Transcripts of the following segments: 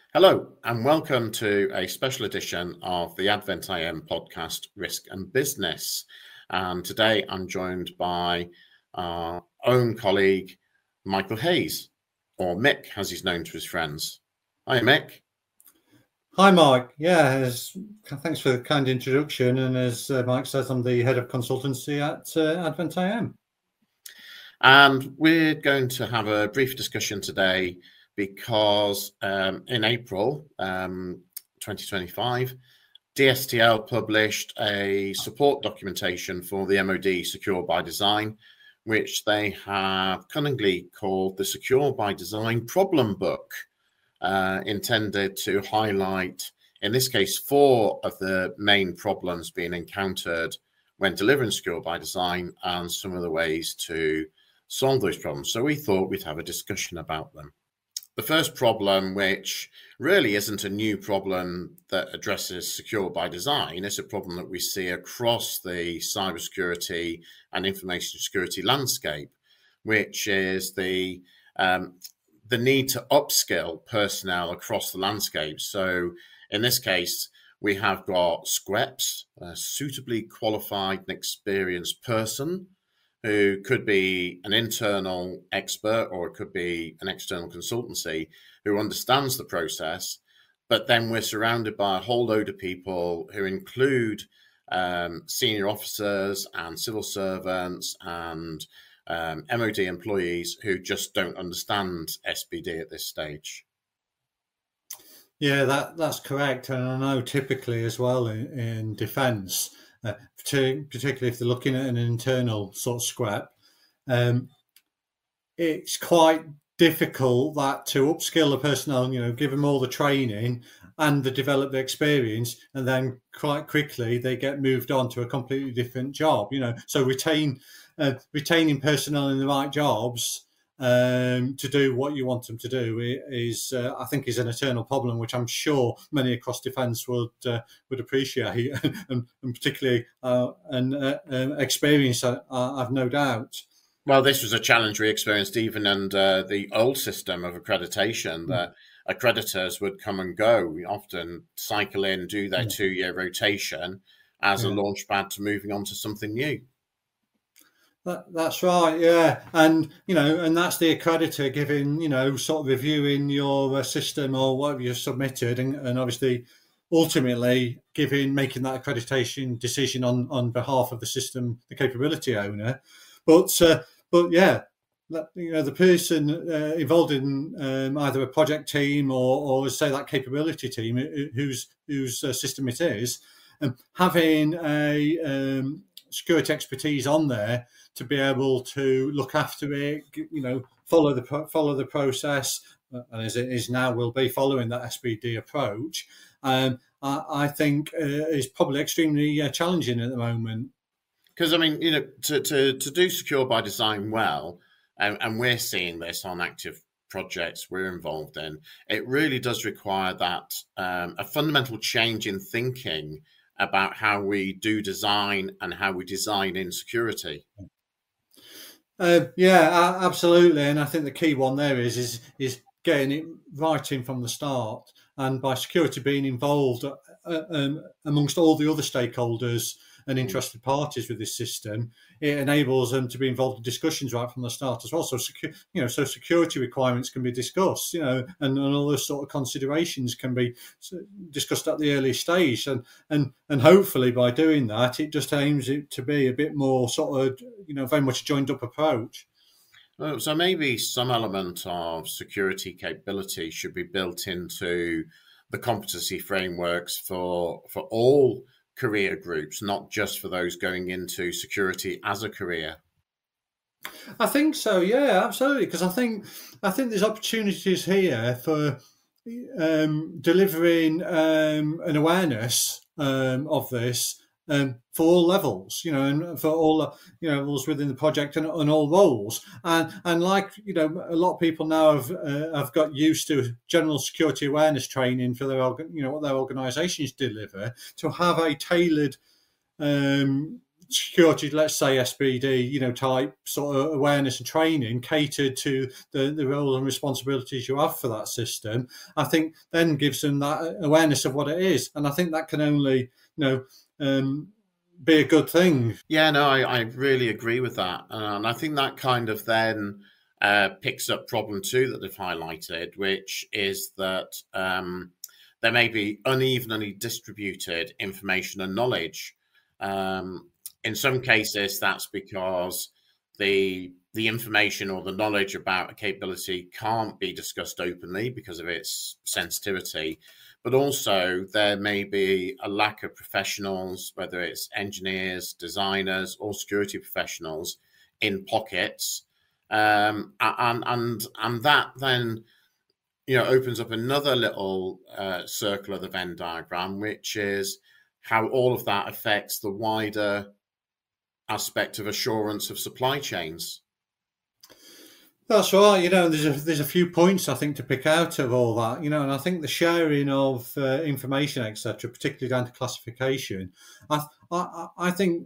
Hello, and welcome to a special edition of the Advent IM podcast, Risk and Business. And today I'm joined by our own colleague, Michael Hayes, or Mick, as he's known to his friends. Hi, Mick. Hi, Mike. Thanks for the kind introduction. And as Mike says, I'm the head of consultancy at Advent IM. And we're going to have a brief discussion today because in April 2025, DSTL published a support documentation for the MOD Secure by Design, which they have cunningly called the Secure by Design Problem Book, intended to highlight, in this case, 4 of the main problems being encountered when delivering Secure by Design and some of the ways to solve those problems. So we thought we'd have a discussion about them. The first problem, which really isn't a new problem that addresses Secure by Design, is a problem that we see across the cybersecurity and information security landscape, which is the need to upskill personnel across the landscape. So in this case, we have got SQEPs, a suitably qualified and experienced person, who could be an internal expert or it could be an external consultancy who understands the process. But then we're surrounded by a whole load of people who include senior officers and civil servants and MOD employees who just don't understand SBD at this stage. Yeah, that's correct. And I know typically as well in defence, particularly if they're looking at an internal sort of SQEP, it's quite difficult to upskill the personnel, give them all the training and they develop the experience, and then quite quickly they get moved on to a completely different job. So retaining personnel in the right jobs to do what you want them to do is I think is an eternal problem, which I'm sure many across defence would appreciate and particularly experience. I've no doubt. Well, this was a challenge we experienced even under the old system of accreditation, that accreditors would come and go. We often cycle in, do their 2-year rotation as a launchpad to moving on to something new. That's right, yeah, and and that's the accreditor giving, sort of reviewing your system or whatever you've submitted, and obviously, ultimately making that accreditation decision on behalf of the system, the capability owner. But yeah, the person involved in either a project team or say that capability team, whose system it is, having a security expertise on there to be able to look after it, follow the process, and as it is now, will be following that SBD approach. I think is probably extremely challenging at the moment. Because to do Secure by Design well, and we're seeing this on active projects we're involved in, it really does require that a fundamental change in thinking about how we do design and how we design in security. Yeah, absolutely. And I think the key one there is getting it right in from the start. And by security being involved amongst all the other stakeholders and interested parties with this system, it enables them to be involved in discussions right from the start as well. So, so security requirements can be discussed, and all those sort of considerations can be discussed at the early stage. And hopefully by doing that, it just aims it to be a bit more sort of, very much joined up approach. So maybe some element of security capability should be built into the competency frameworks for all career groups, not just for those going into security as a career. I think so, yeah, absolutely. Because I think there's opportunities here for delivering an awareness of this for all levels, and for all levels within the project and all roles, and like a lot of people now have got used to general security awareness training for what their organisations deliver, to have a tailored security, let's say SPD, type sort of awareness and training catered to the role and responsibilities you have for that system, I think then gives them that awareness of what it is. And I think that can only, be a good thing. Yeah, no, I really agree with that. And I think that kind of then picks up problem two that they've highlighted, which is that there may be unevenly distributed information and knowledge. In some cases, that's because the information or the knowledge about a capability can't be discussed openly because of its sensitivity. But also there may be a lack of professionals, whether it's engineers, designers, or security professionals in pockets. And that then opens up another little circle of the Venn diagram, which is how all of that affects the wider aspect of assurance of supply chains. That's right. There's a few points I think to pick out of all that. And I think the sharing of information, etc., particularly down to classification, I think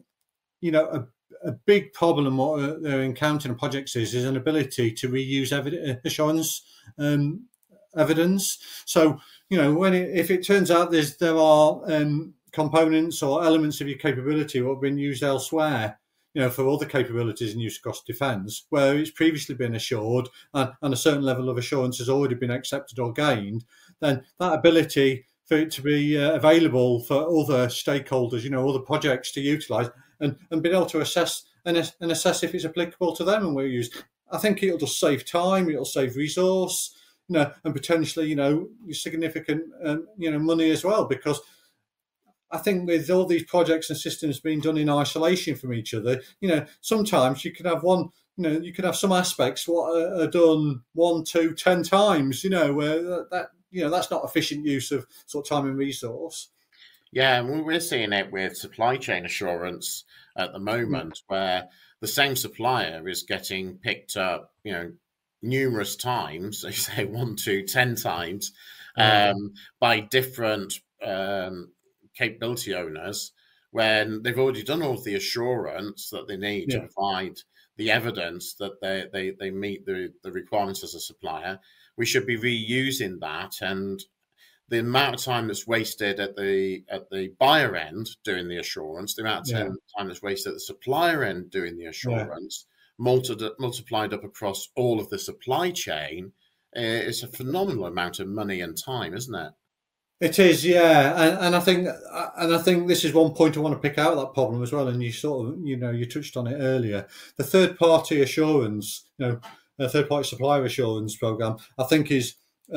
a big problem what they're encountering in projects is an ability to reuse assurance evidence. So if it turns out there are components or elements of your capability that have been used elsewhere, for other capabilities in use across defence, where it's previously been assured and a certain level of assurance has already been accepted or gained, then that ability for it to be available for other stakeholders, other projects to utilise and be able to assess and assess if it's applicable to them and where used. I think it'll just save time, it'll save resource, and potentially, significant, money as well, because I think with all these projects and systems being done in isolation from each other, sometimes you could have you could have some aspects what are done 1, 2, 10 times, where that's not efficient use of sort of time and resource. Yeah, and we're seeing it with supply chain assurance at the moment, where the same supplier is getting picked up, numerous times, they say 1, 2, 10 times, by different capability owners, when they've already done all of the assurance that they need to provide the evidence that they meet the requirements as a supplier. We should be reusing that, and the amount of time that's wasted at the buyer end doing the assurance, the amount of time that's wasted at the supplier end doing the assurance, multiplied up across all of the supply chain, is a phenomenal amount of money and time, isn't it? It is, yeah, and I think this is one point I want to pick out of that problem as well. And you sort of, you touched on it earlier. The third-party assurance, third-party supplier assurance program, I think is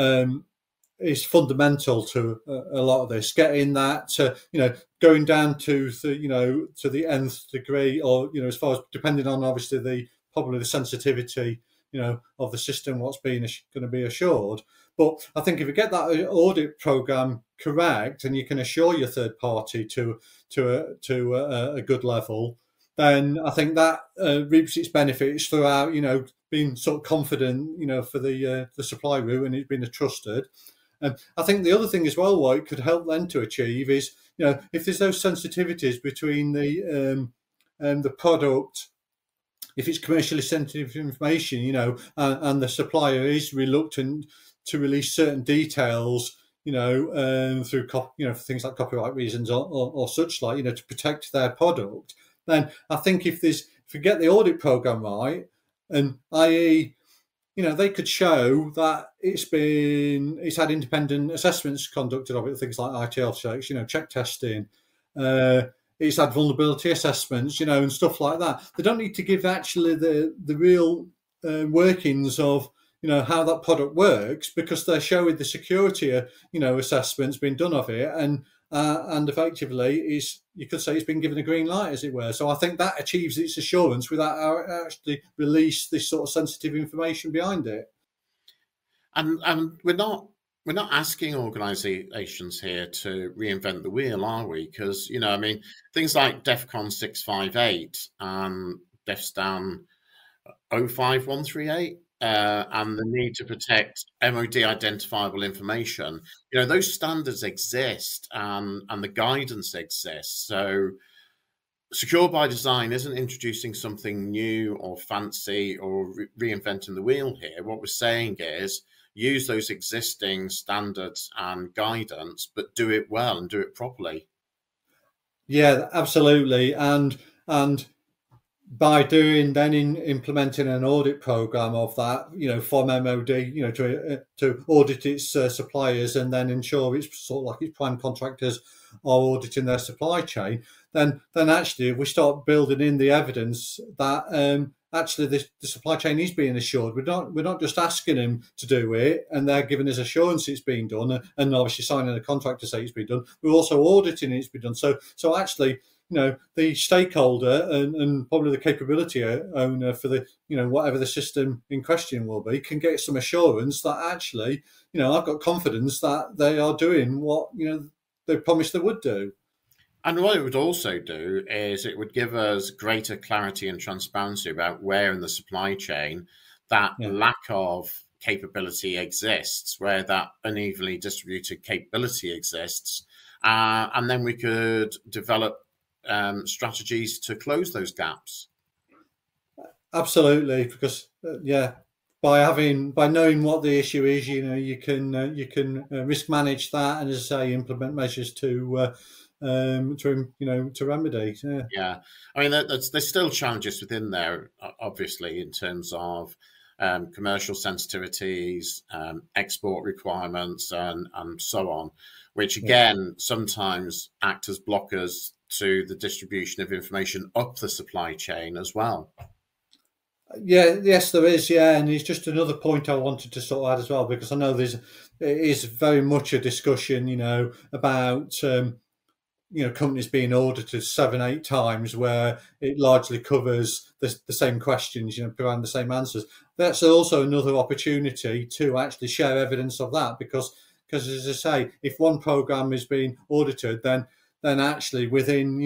fundamental to a lot of this. Getting that to, going down to the, to the nth degree, or as far as depending on obviously probably the sensitivity, of the system, what's being going to be assured. But I think if you get that audit program correct and you can assure your third party to a good level, then I think that reaps its benefits throughout. Being sort of confident, for the supply route, and it's been trusted. And I think the other thing as well, what it could help them to achieve is, if there's those sensitivities between the product. If it's commercially sensitive information, and the supplier is reluctant to release certain details, through for things like copyright reasons or such like, to protect their product, then I think if we get the audit program right, and i.e., they could show that it's had independent assessments conducted of it, things like ITL checks, check testing, it's had vulnerability assessments, and stuff like that. They don't need to give actually the real workings of, how that product works, because they're showing the security, assessments being done of it, and effectively you could say it's been given a green light, as it were. So I think that achieves its assurance without actually release this sort of sensitive information behind it. And we're not asking organisations here to reinvent the wheel, are we? Because, things like DEFCON 658 and DEFSTAN 05138 and the need to protect MOD identifiable information, those standards exist and the guidance exists. So Secure by Design isn't introducing something new or fancy or reinventing the wheel here. What we're saying is use those existing standards and guidance, but do it well and do it properly. Yeah, absolutely. And by implementing an audit program of that, from MOD, to audit its suppliers and then ensure it's sort of like its prime contractors are auditing their supply chain, then actually we start building in the evidence that actually the supply chain is being assured. We're not just asking them to do it and they're giving us assurance it's being done and obviously signing a contract to say it's been done. We're also auditing it's been done. So actually, the stakeholder and probably the capability owner for the, whatever the system in question will be, can get some assurance that actually, I've got confidence that they are doing what, they promised they would do. And what it would also do is it would give us greater clarity and transparency about where in the supply chain that lack of capability exists, where that unevenly distributed capability exists. And then we could develop strategies to close those gaps. Absolutely, because by knowing what the issue is, you can risk manage that, and as I say, implement measures to remedy. Yeah. I mean, there's still challenges within there, obviously, in terms of commercial sensitivities, export requirements, and so on, which again sometimes act as blockers to the distribution of information up the supply chain as well. Yes, there is. And it's just another point I wanted to sort of add as well, because I know it is very much a discussion, about companies being audited 7-8 times, where it largely covers the same questions, providing the same answers. That's also another opportunity to actually share evidence of that, because as I say, if one program is being audited, then actually within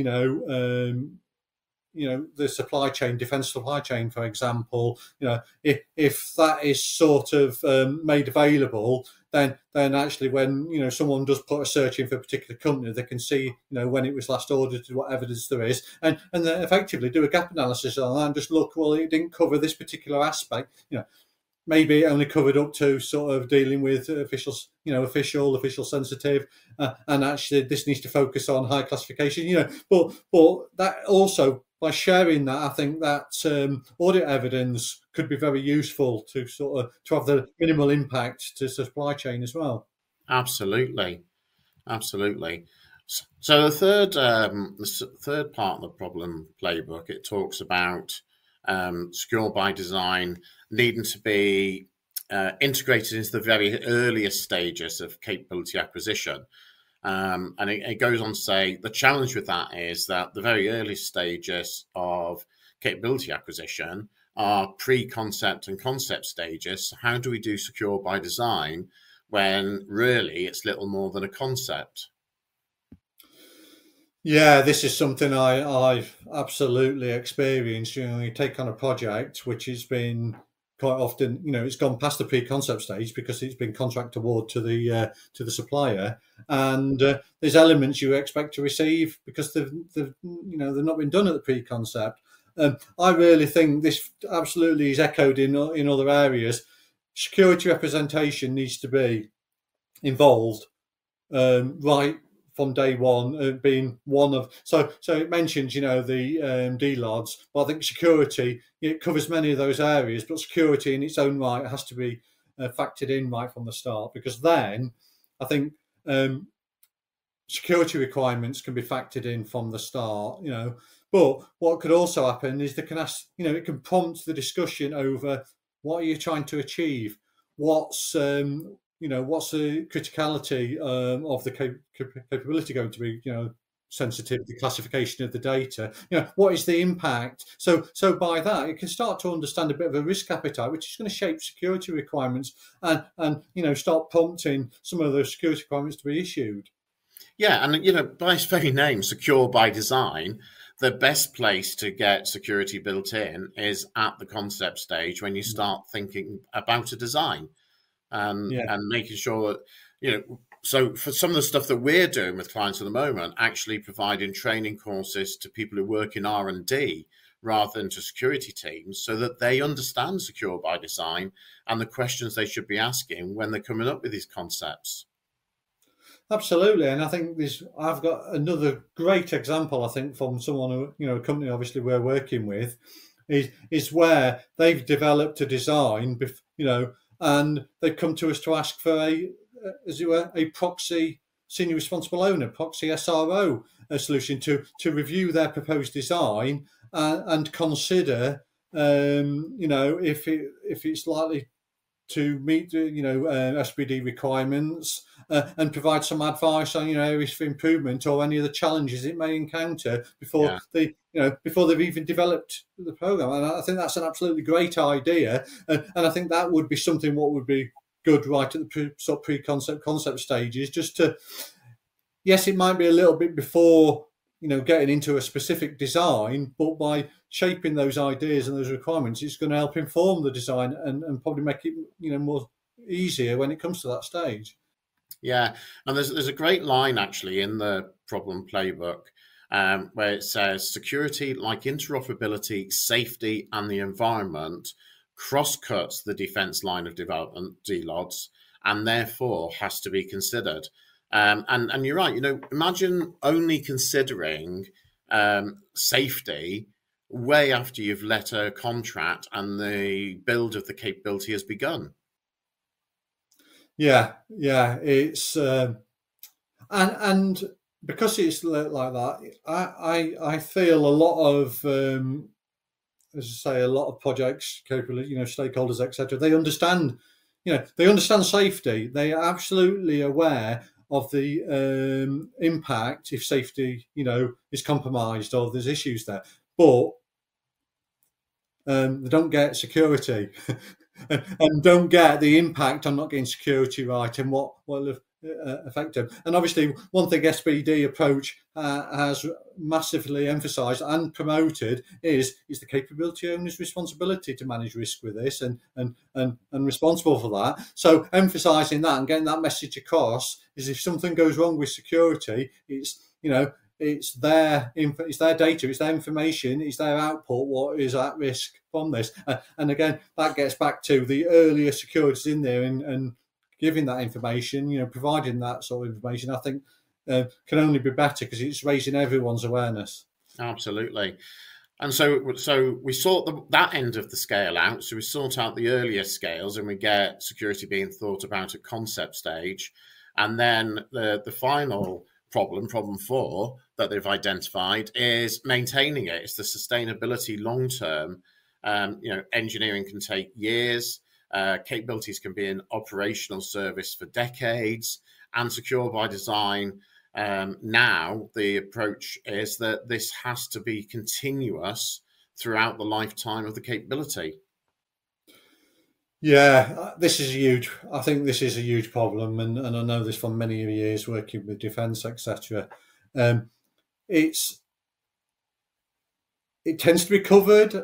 the supply chain, defence supply chain, for example, if that is sort of made available, then actually when someone does put a search in for a particular company, they can see when it was last audited, what evidence there is, and then effectively do a gap analysis on that and just look, well, it didn't cover this particular aspect, maybe it only covered up to sort of dealing with official sensitive, and actually this needs to focus on high classification, but that also, by sharing that, I think that audit evidence could be very useful to have the minimal impact to supply chain as well. Absolutely. So the third part of the problem playbook, it talks about Secure by Design needing to be integrated into the very earliest stages of capability acquisition. And it goes on to say the challenge with that is that the very early stages of capability acquisition are pre-concept and concept stages. So how do we do Secure by Design when really it's little more than a concept? Yeah, this is something I've absolutely experienced. You take on a project which has been quite often, it's gone past the pre-concept stage because it's been contract award to the supplier, and there's elements you expect to receive because they've not been done at the pre-concept. I really think this absolutely is echoed in other areas. Security representation needs to be involved right from day one, being one of so it mentions the DLODs, but I think security, it covers many of those areas, but security in its own right has to be factored in right from the start, because then I think security requirements can be factored in from the start, but what could also happen is they can ask, it can prompt the discussion over what are you trying to achieve, what's what's the criticality of the capability going to be, sensitive, the classification of the data, what is the impact? So by that, you can start to understand a bit of a risk appetite, which is going to shape security requirements and start prompting some of those security requirements to be issued. Yeah, and by its very name, Secure by Design, the best place to get security built in is at the concept stage when you start thinking about a design. And making sure that So for some of the stuff that we're doing with clients at the moment, actually providing training courses to people who work in R&D rather than to security teams, so that they understand secure by design and the questions they should be asking when they're coming up with these concepts. Absolutely, and I think I've got another great example. I think from someone who, a company obviously we're working with, is where they've developed a design, and they've come to us to ask for a proxy senior responsible owner, proxy SRO solution to review their proposed design and consider, if it's likely to meet SPD requirements, and provide some advice on areas for improvement or any of the challenges it may encounter before before they've even developed the program. And I think that's an absolutely great idea, and I think that would be something what would be good right at the pre-concept stages, just to, yes, it might be a little bit before getting into a specific design, but by shaping those ideas and those requirements, it's going to help inform the design and probably make it more easier when it comes to that stage. Yeah, and there's a great line actually in the problem playbook where it says security, like interoperability, safety, and the environment, cross-cuts the defense line of development, DLODs, and therefore has to be considered. And you're right, imagine only considering safety way after you've let a contract and the build of the capability has begun. Yeah, it's and because it's like that, I feel a lot of as I say, a lot of projects, capability, stakeholders, etc. They understand, they understand safety. They are absolutely aware of the impact if safety, is compromised or there's issues there, but they don't get security and don't get the impact on not getting security right and what will affect them. And obviously, one thing SPD approach has massively emphasised and promoted is the capability owner's responsibility to manage risk with this and responsible for that. So emphasising that and getting that message across is, if something goes wrong with security, it's it's their data, it's their information, it's their output what is at risk from this. And again, that gets back to the earlier securities in there and giving that information, providing that sort of information, I think can only be better because it's raising everyone's awareness. Absolutely. And so we sort that end of the scale out. So we sort out the earlier scales and we get security being thought about at concept stage. And then the final problem 4 that they've identified is maintaining it. It's the sustainability long term. Engineering can take years. Capabilities can be in operational service for decades, and secure by design. Now the approach is that this has to be continuous throughout the lifetime of the capability. Yeah, this is huge. I think this is a huge problem, and I know this from many years working with defence, etc. It tends to be covered.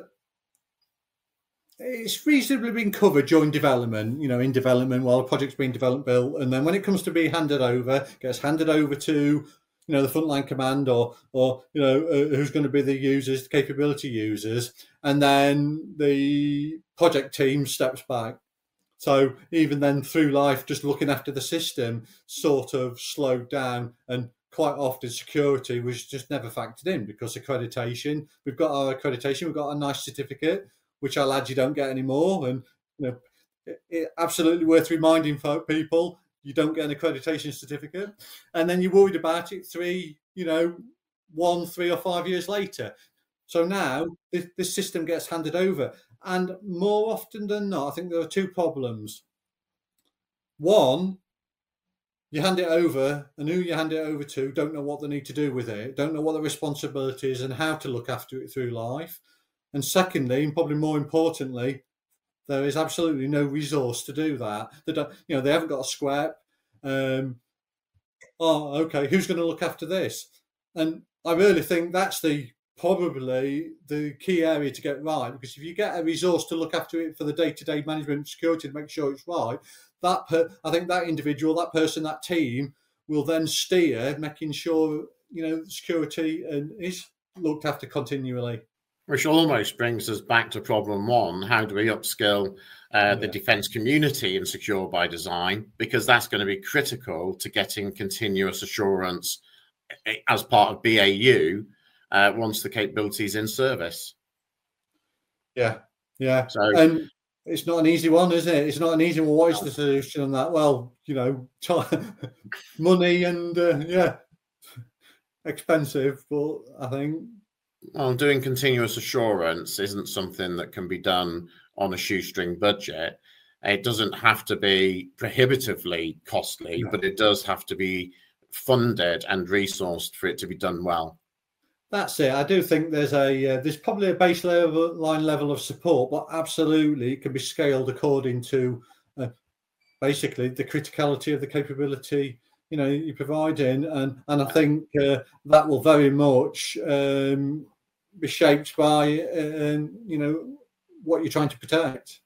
It's reasonably been covered during development, in development while the project's being built, and then when it comes to being handed over, it gets handed over to, the frontline command or who's going to be the users, the capability users, and then the project team steps back. So even then, through life, just looking after the system sort of slowed down, and quite often security was just never factored in because accreditation. We've got our accreditation, we've got a nice certificate, which our lads you don't get anymore, and it's absolutely worth reminding people you don't get an accreditation certificate, and then you're worried about it 3 or 5 years later. So now this system gets handed over, and more often than not, I think there are 2 problems. One, you hand it over, and who you hand it over to don't know what they need to do with it, don't know what the responsibility is and how to look after it through life. And secondly, and probably more importantly, there is absolutely no resource to do that. They haven't got a scrap. Okay, who's going to look after this? And I really think that's probably the key area to get right, because if you get a resource to look after it for the day-to-day management of security to make sure it's right, I think that individual, that person, that team will then steer, making sure security is looked after continually. Which almost brings us back to problem one. How do we upskill the defence community in secure by design? Because that's going to be critical to getting continuous assurance as part of BAU once the capability is in service. Yeah. So, and it's not an easy one, is it? It's not an easy one. What is the solution on that? Well, time, money and expensive, but I think... Well, doing continuous assurance isn't something that can be done on a shoestring budget. It doesn't have to be prohibitively costly, but it does have to be funded and resourced for it to be done well. That's it. I do think there's probably a baseline level of support, but absolutely it can be scaled according to basically the criticality of the capability you're providing, and I think that will very much be shaped by what you're trying to protect.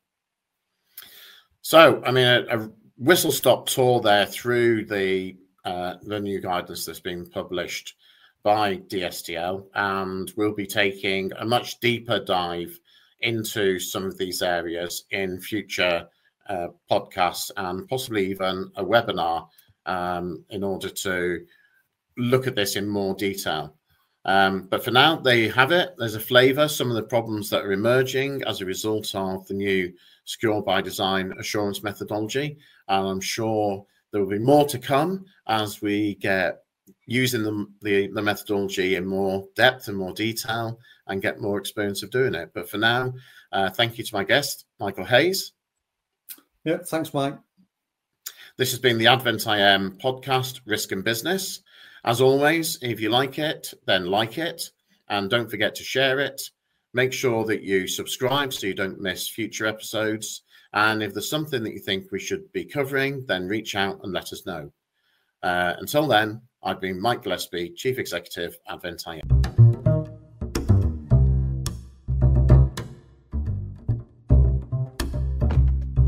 So, I mean, a whistle-stop tour there through the new guidance that's been published by DSTL, and we'll be taking a much deeper dive into some of these areas in future podcasts and possibly even a webinar in order to look at this in more detail. But for now, there you have it. There's a flavour, some of the problems that are emerging as a result of the new Secure by Design assurance methodology. And I'm sure there will be more to come as we get using the methodology in more depth and more detail and get more experience of doing it. But for now, thank you to my guest, Michael Hayes. Yeah, thanks, Mike. This has been the Advent IM podcast, Risk and Business. As always, if you like it, then like it, and don't forget to share it. Make sure that you subscribe so you don't miss future episodes. And if there's something that you think we should be covering, then reach out and let us know. Until then, I've been Mike Gillespie, Chief Executive, Advent IM.